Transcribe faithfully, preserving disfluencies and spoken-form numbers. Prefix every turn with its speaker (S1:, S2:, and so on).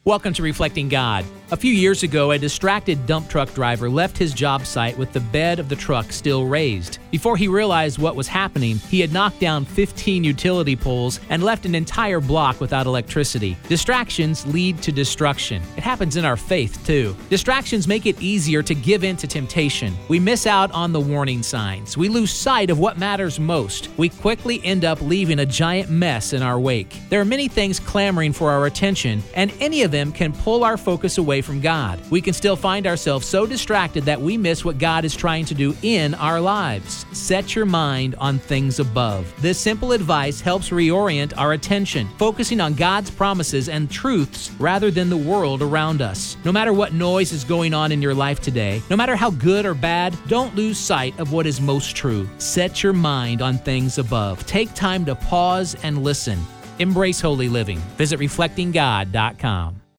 S1: Welcome to Reflecting God. A few years ago, a distracted dump truck driver left his job site with the bed of the truck still raised. Before he realized what was happening, he had knocked down fifteen utility poles and left an entire block without electricity. Distractions lead to destruction. It happens in our faith, too. Distractions make it easier to give in to temptation. We miss out on the warning signs. We lose sight of what matters most. We quickly end up leaving a giant mess in our wake. There are many things clamoring for our attention, and any of them can pull our focus away from God. We can still find ourselves so distracted that we miss what God is trying to do in our lives. Set your mind on things above. This simple advice helps reorient our attention, focusing on God's promises and truths rather than the world around us. No matter what noise is going on in your life today, no matter how good or bad, don't lose sight of what is most true. Set your mind on things above. Take time to pause and listen. Embrace holy living. Visit reflecting god dot com.